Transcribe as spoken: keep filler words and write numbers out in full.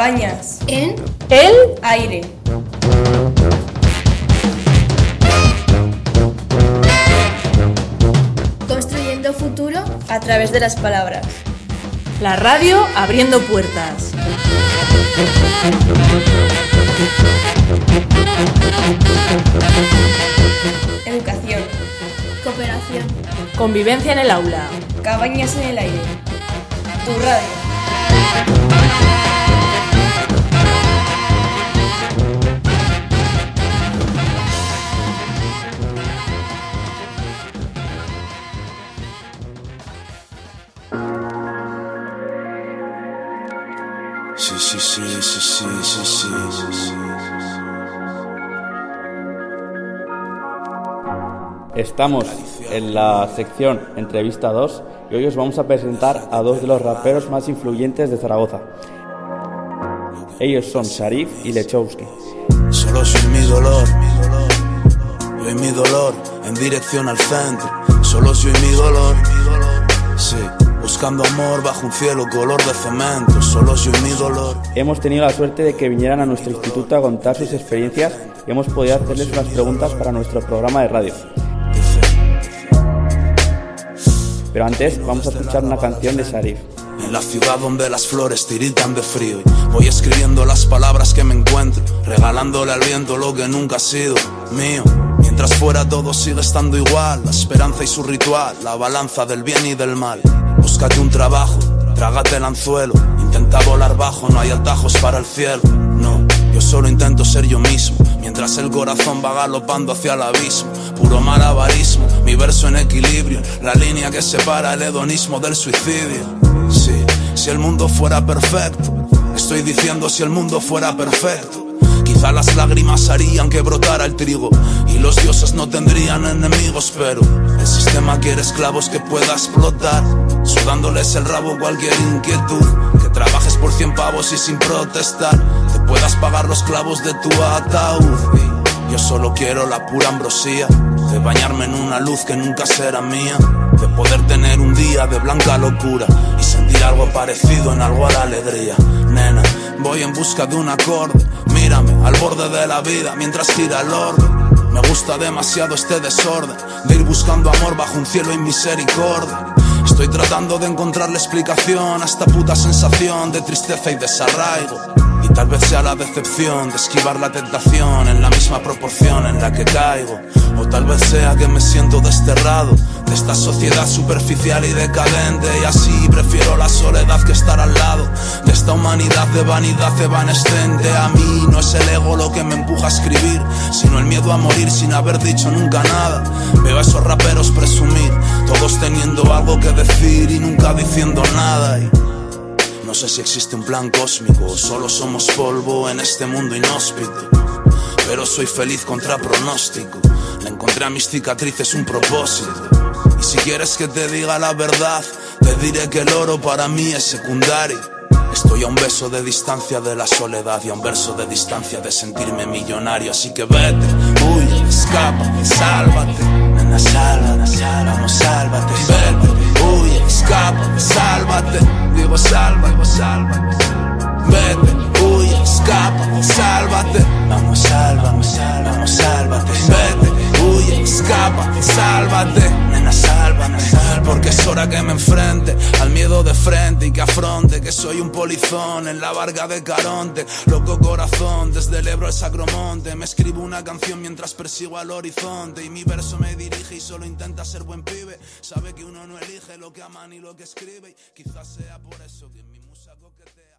Cabañas. En el aire. Construyendo futuro a través de las palabras. La radio abriendo puertas. Educación. Cooperación. Convivencia en el aula. Cabañas en el aire. Tu radio. Sí, sí, sí, sí, sí, sí, sí, sí. Estamos en la sección Entrevista dos y hoy os vamos a presentar a dos de los raperos más influyentes de Zaragoza. Ellos son Sharif y Lechowski. Solo soy mi dolor, yo y mi dolor en dirección al centro. Solo soy mi dolor, sí. Buscando amor bajo un cielo color de cemento. Solo soy mi dolor. Hemos tenido la suerte de que vinieran a nuestro instituto a contar sus experiencias y hemos podido hacerles unas preguntas para nuestro programa de radio. Pero antes vamos a escuchar una canción de Sharif. En la ciudad donde las flores tiritan de frío, voy escribiendo las palabras que me encuentro, regalándole al viento lo que nunca ha sido mío. Mientras fuera todo sigue estando igual, la esperanza y su ritual, la balanza del bien y del mal. Búscate un trabajo, trágate el anzuelo, intenta volar bajo, no hay atajos para el cielo. No, yo solo intento ser yo mismo, mientras el corazón va galopando hacia el abismo. Puro malabarismo, mi verso en equilibrio, la línea que separa el hedonismo del suicidio. Sí, si el mundo fuera perfecto, estoy diciendo si el mundo fuera perfecto. Quizá las lágrimas harían que brotara el trigo y los dioses no tendrían enemigos, pero el sistema quiere esclavos que pueda explotar, sudándoles el rabo cualquier inquietud. Que trabajes por cien pavos y sin protestar te puedas pagar los clavos de tu ataúd. Yo solo quiero la pura ambrosía de bañarme en una luz que nunca será mía, de poder tener un día de blanca locura y sentir algo parecido en algo a la alegría. Nena, voy en busca de un acorde, mírame al borde de la vida mientras gira el orden. Me gusta demasiado este desorden de ir buscando amor bajo un cielo en misericordia. Estoy tratando de encontrarle explicación a esta puta sensación de tristeza y desarraigo. Y tal vez sea la decepción de esquivar la tentación en la misma proporción en la que caigo. O tal vez sea que me siento desterrado de esta sociedad superficial y decadente, y así prefiero la soledad que estar al lado de esta humanidad de vanidad evanescente. A mí no es el ego lo que me empuja a escribir, sino el miedo a morir sin haber dicho nunca nada. Veo a esos raperos presumir, todos teniendo algo que decir y nunca diciendo nada. Y no sé si existe un plan cósmico o solo somos polvo en este mundo inhóspito, pero soy feliz contra pronóstico. Le encontré a mis cicatrices un propósito. Y si quieres que te diga la verdad, te diré que el oro para mí es secundario. Estoy a un beso de distancia de la soledad y a un verso de distancia de sentirme millonario. Así que vete, huye, escapa, sálvate. Nena, sálvate, sálvate, sálvate. Vete, huye, escapa, sálvate. Digo salva, digo salva. Vete, huye, escapa, sálvate. Vamos, sálvame, sálvame, sálvate. Vete, huye, escapa, sálvate. Nena, sálvame, porque es hora que me enfrente al miedo de frente y que afronte que soy un polizón en la Varga de Caronte. Loco corazón, desde el Ebro al Sacromonte. Me escribo una canción mientras persigo al horizonte y mi verso me dirige y solo intenta ser buen pibe. Sabe que uno no elige lo que ama ni lo que escribe y quizás sea por eso que mi musa coquetea.